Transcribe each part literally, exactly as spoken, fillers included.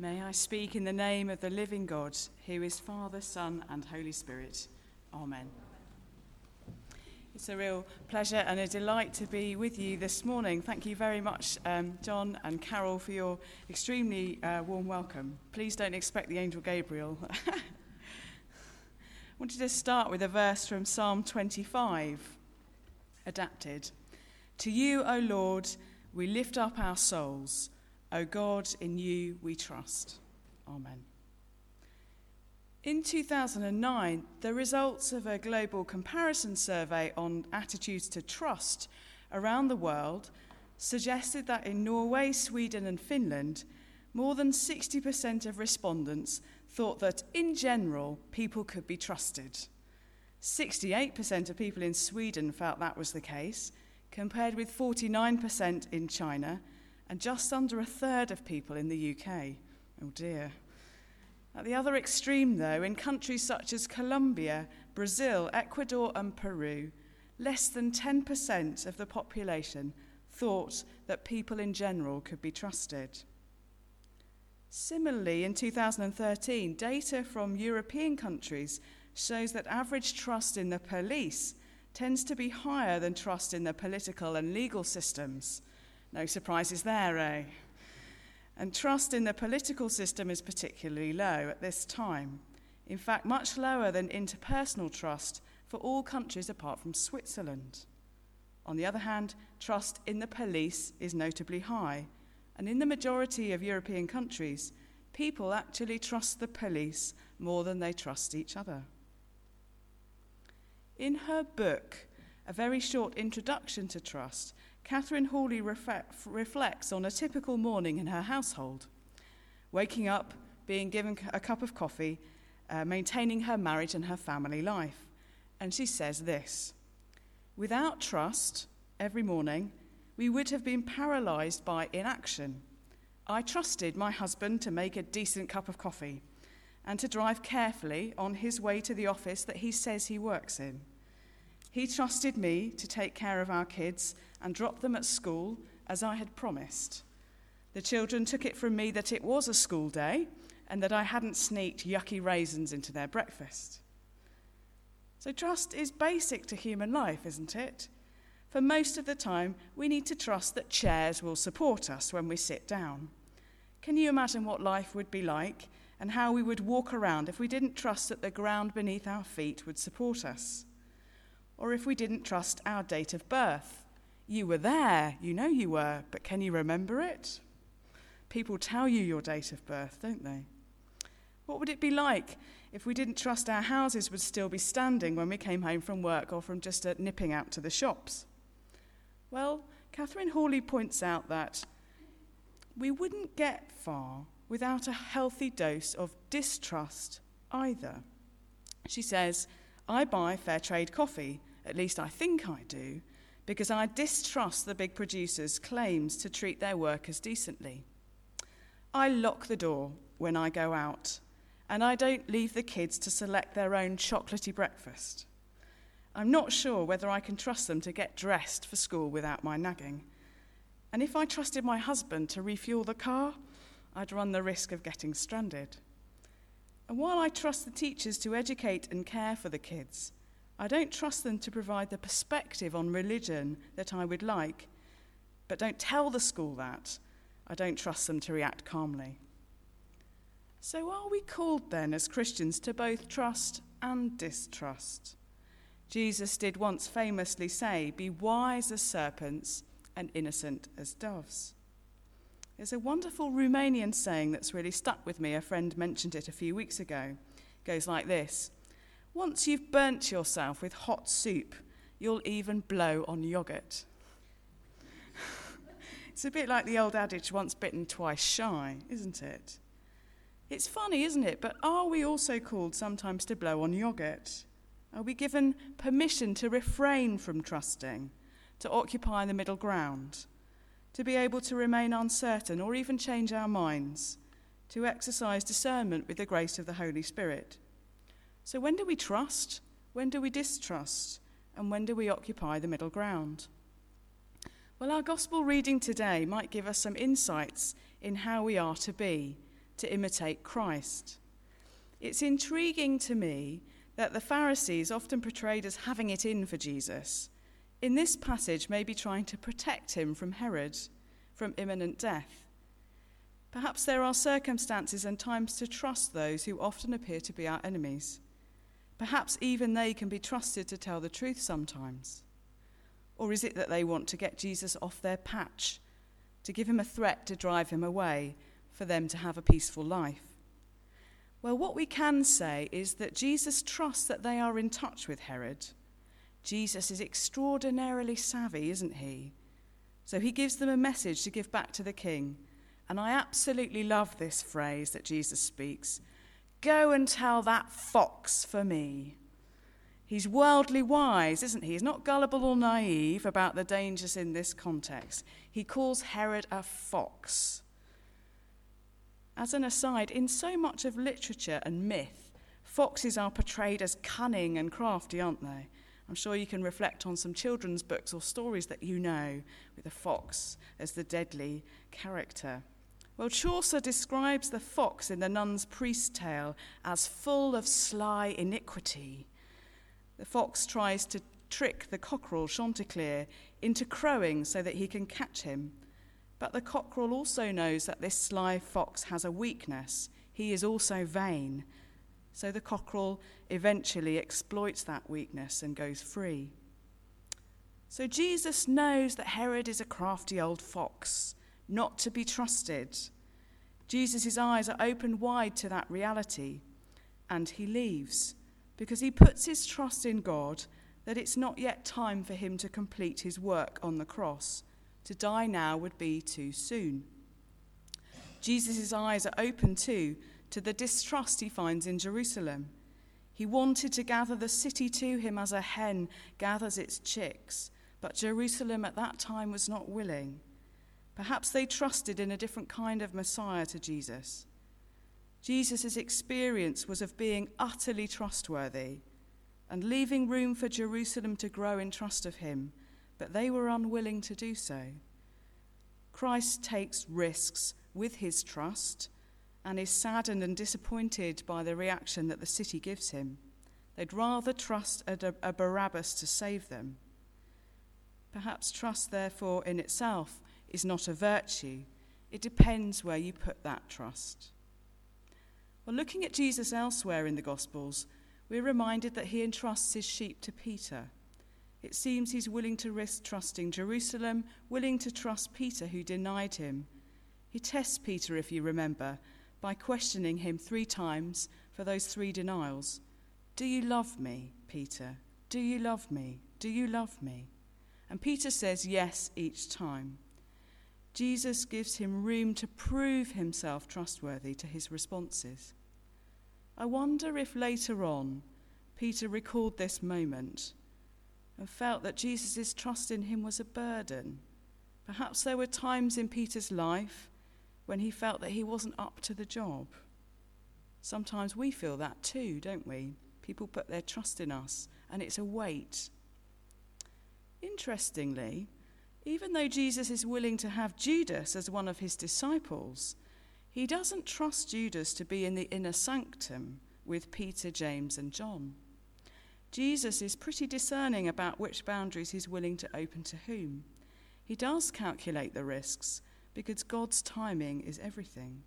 May I speak in the name of the living God, who is Father, Son, and Holy Spirit. Amen. It's a real pleasure and a delight to be with you this morning. Thank you very much, um, John and Carol, for your extremely uh, warm welcome. Please don't expect the angel Gabriel. I wanted to start with a verse from Psalm twenty-five, adapted. To you, O Lord, we lift up our souls. O God, in you we trust. Amen. In two thousand nine, the results of a global comparison survey on attitudes to trust around the world suggested that in Norway, Sweden, and Finland, more than sixty percent of respondents thought that, in general, people could be trusted. sixty-eight percent of people in Sweden felt that was the case, compared with forty-nine percent in China, and just under a third of people in the U K. Oh dear. At the other extreme, though, in countries such as Colombia, Brazil, Ecuador, and Peru, less than ten percent of the population thought that people in general could be trusted. Similarly, in two thousand thirteen, data from European countries shows that average trust in the police tends to be higher than trust in the political and legal systems. No surprises there, eh? And trust in the political system is particularly low at this time. In fact, much lower than interpersonal trust for all countries apart from Switzerland. On the other hand, trust in the police is notably high. And in the majority of European countries, people actually trust the police more than they trust each other. In her book, A Very Short Introduction to Trust, Catherine Hawley reflects on a typical morning in her household, waking up, being given a cup of coffee, uh, maintaining her marriage and her family life. And she says this: without trust, every morning, we would have been paralysed by inaction. I trusted my husband to make a decent cup of coffee and to drive carefully on his way to the office that he says he works in. He trusted me to take care of our kids and drop them at school as I had promised. The children took it from me that it was a school day and that I hadn't sneaked yucky raisins into their breakfast. So trust is basic to human life, isn't it? For most of the time, we need to trust that chairs will support us when we sit down. Can you imagine what life would be like and how we would walk around if we didn't trust that the ground beneath our feet would support us? Or if we didn't trust our date of birth? You were there, you know you were, but can you remember it? People tell you your date of birth, don't they? What would it be like if we didn't trust our houses would still be standing when we came home from work or from just uh, nipping out to the shops? Well, Catherine Hawley points out that we wouldn't get far without a healthy dose of distrust either. She says, I buy fair trade coffee, at least I think I do, because I distrust the big producers' claims to treat their workers decently. I lock the door when I go out, and I don't leave the kids to select their own chocolatey breakfast. I'm not sure whether I can trust them to get dressed for school without my nagging. And if I trusted my husband to refuel the car, I'd run the risk of getting stranded. And while I trust the teachers to educate and care for the kids, I don't trust them to provide the perspective on religion that I would like, but don't tell the school that. I don't trust them to react calmly. So are we called then as Christians to both trust and distrust? Jesus did once famously say, be wise as serpents and innocent as doves. There's a wonderful Romanian saying that's really stuck with me. A friend mentioned it a few weeks ago. It goes like this: once you've burnt yourself with hot soup, you'll even blow on yogurt. It's a bit like the old adage, once bitten, twice shy, isn't it? It's funny, isn't it? But are we also called sometimes to blow on yogurt? Are we given permission to refrain from trusting, to occupy the middle ground, to be able to remain uncertain or even change our minds, to exercise discernment with the grace of the Holy Spirit? So when do we trust? When do we distrust? And when do we occupy the middle ground? Well, our gospel reading today might give us some insights in how we are to be, to imitate Christ. It's intriguing to me that the Pharisees, often portrayed as having it in for Jesus, in this passage may be trying to protect him from Herod, from imminent death. Perhaps there are circumstances and times to trust those who often appear to be our enemies. Perhaps even they can be trusted to tell the truth sometimes. Or is it that they want to get Jesus off their patch, to give him a threat to drive him away, for them to have a peaceful life? Well, what we can say is that Jesus trusts that they are in touch with Herod. Jesus is extraordinarily savvy, isn't he? So he gives them a message to give back to the king. And I absolutely love this phrase that Jesus speaks. Go and tell that fox for me. He's worldly wise, isn't he? He's not gullible or naive about the dangers in this context. He calls Herod a fox. As an aside, in so much of literature and myth, foxes are portrayed as cunning and crafty, aren't they? I'm sure you can reflect on some children's books or stories that you know, with a fox as the deadly character. Well, Chaucer describes the fox in the Nun's Priest Tale as full of sly iniquity. The fox tries to trick the cockerel, Chanticleer, into crowing so that he can catch him. But the cockerel also knows that this sly fox has a weakness. He is also vain. So the cockerel eventually exploits that weakness and goes free. So Jesus knows that Herod is a crafty old fox, not to be trusted. Jesus' eyes are opened wide to that reality, and he leaves because he puts his trust in God that it's not yet time for him to complete his work on the cross. To die now would be too soon. Jesus' eyes are open too to the distrust he finds in Jerusalem. He wanted to gather the city to him as a hen gathers its chicks, but Jerusalem at that time was not willing. Perhaps they trusted in a different kind of Messiah to Jesus. Jesus' experience was of being utterly trustworthy and leaving room for Jerusalem to grow in trust of him, but they were unwilling to do so. Christ takes risks with his trust and is saddened and disappointed by the reaction that the city gives him. They'd rather trust a, a Barabbas to save them. Perhaps trust, therefore, in itself is not a virtue. It depends where you put that trust. Well, looking at Jesus elsewhere in the Gospels, we're reminded that he entrusts his sheep to Peter. It seems he's willing to risk trusting Jerusalem, willing to trust Peter, who denied him. He tests Peter, if you remember, by questioning him three times for those three denials. Do you love me, Peter? Do you love me? Do you love me? And Peter says yes each time. Jesus gives him room to prove himself trustworthy to his responses. I wonder if later on Peter recalled this moment and felt that Jesus' trust in him was a burden. Perhaps there were times in Peter's life when he felt that he wasn't up to the job. Sometimes we feel that too, don't we? People put their trust in us, and it's a weight. Interestingly, even though Jesus is willing to have Judas as one of his disciples, he doesn't trust Judas to be in the inner sanctum with Peter, James, and John. Jesus is pretty discerning about which boundaries he's willing to open to whom. He does calculate the risks because God's timing is everything.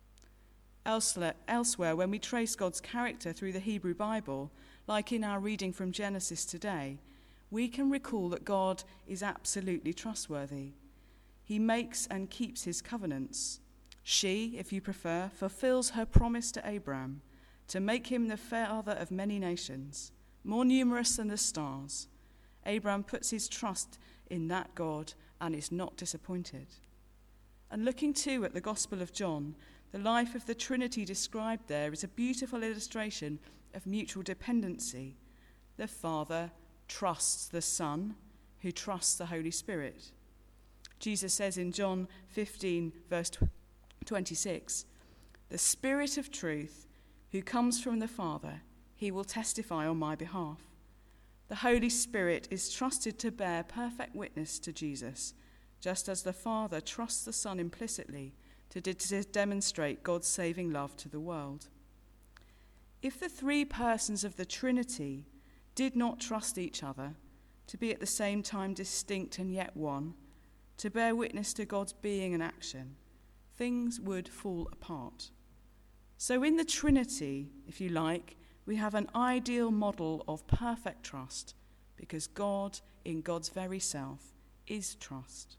Elsewhere, when we trace God's character through the Hebrew Bible, like in our reading from Genesis today, we can recall that God is absolutely trustworthy. He makes and keeps his covenants. She, if you prefer, fulfills her promise to Abraham to make him the father of many nations, more numerous than the stars. Abraham puts his trust in that God and is not disappointed. And looking too at the Gospel of John, the life of the Trinity described there is a beautiful illustration of mutual dependency. The Father trusts the Son, who trusts the Holy Spirit. Jesus says in John fifteen, verse twenty-six, "The Spirit of truth, who comes from the Father, he will testify on my behalf." The Holy Spirit is trusted to bear perfect witness to Jesus, just as the Father trusts the Son implicitly to to de- to demonstrate God's saving love to the world. If the three persons of the Trinity did not trust each other, to be at the same time distinct and yet one, to bear witness to God's being and action, things would fall apart. So in the Trinity, if you like, we have an ideal model of perfect trust, because God, in God's very self, is trust.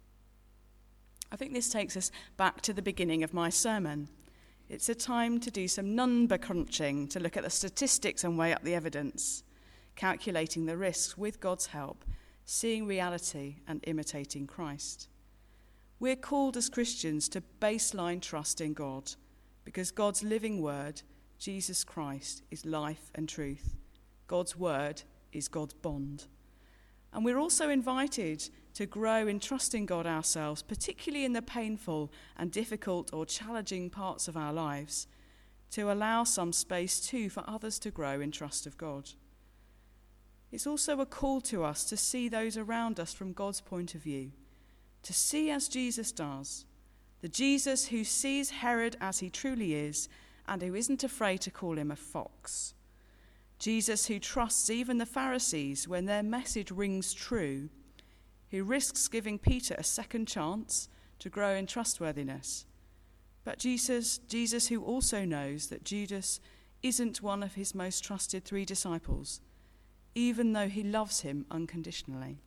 I think this takes us back to the beginning of my sermon. It's a time to do some number crunching, to look at the statistics and weigh up the evidence, calculating the risks with God's help, seeing reality and imitating Christ. We're called as Christians to baseline trust in God, because God's living word, Jesus Christ, is life and truth. God's word is God's bond. And we're also invited to grow in trusting God ourselves, particularly in the painful and difficult or challenging parts of our lives, to allow some space too for others to grow in trust of God. It's also a call to us to see those around us from God's point of view, to see as Jesus does, the Jesus who sees Herod as he truly is and who isn't afraid to call him a fox. Jesus who trusts even the Pharisees when their message rings true, who risks giving Peter a second chance to grow in trustworthiness. But Jesus, Jesus who also knows that Judas isn't one of his most trusted three disciples, even though he loves him unconditionally.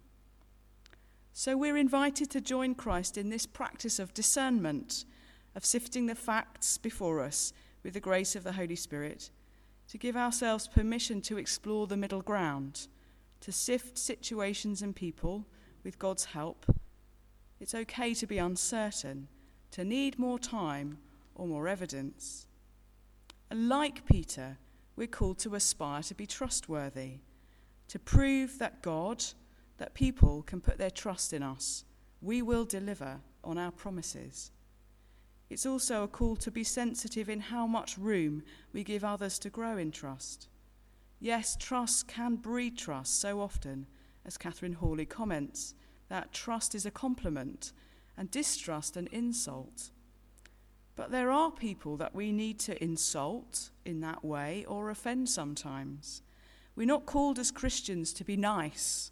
So we're invited to join Christ in this practice of discernment, of sifting the facts before us with the grace of the Holy Spirit, to give ourselves permission to explore the middle ground, to sift situations and people with God's help. It's okay to be uncertain, to need more time or more evidence. And like Peter, we're called to aspire to be trustworthy, to prove that God, that people can put their trust in us. We will deliver on our promises. It's also a call to be sensitive in how much room we give others to grow in trust. Yes, trust can breed trust so often, as Catherine Hawley comments, that trust is a compliment and distrust an insult. But there are people that we need to insult in that way or offend sometimes. We're not called as Christians to be nice.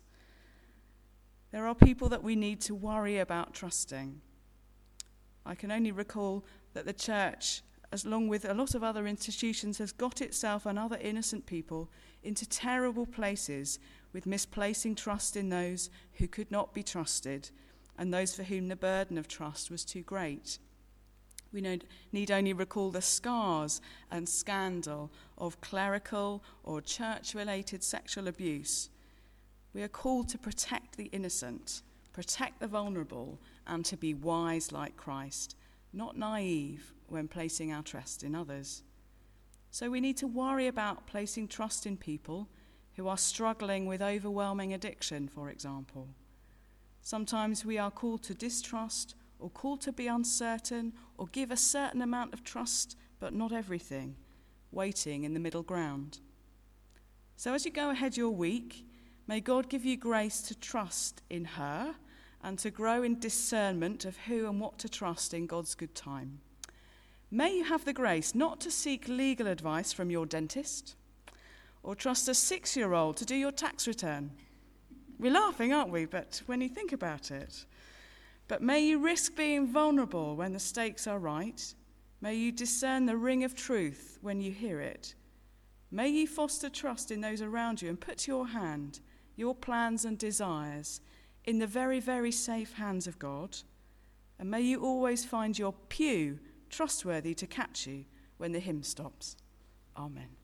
There are people that we need to worry about trusting. I can only recall that the church, as along with a lot of other institutions, has got itself and other innocent people into terrible places with misplacing trust in those who could not be trusted and those for whom the burden of trust was too great. We need only recall the scars and scandal of clerical or church-related sexual abuse. We are called to protect the innocent, protect the vulnerable, and to be wise like Christ, not naive when placing our trust in others. So we need to worry about placing trust in people who are struggling with overwhelming addiction, for example. Sometimes we are called to distrust or called to be uncertain or give a certain amount of trust, but not everything, waiting in the middle ground. So as you go ahead your week, may God give you grace to trust in her and to grow in discernment of who and what to trust in God's good time. May you have the grace not to seek legal advice from your dentist or trust a six-year-old to do your tax return. We're laughing, aren't we? But when you think about it. But may you risk being vulnerable when the stakes are right. May you discern the ring of truth when you hear it. May you foster trust in those around you and put your hand, your plans and desires in the very, very safe hands of God. And may you always find your pew trustworthy to catch you when the hymn stops. Amen.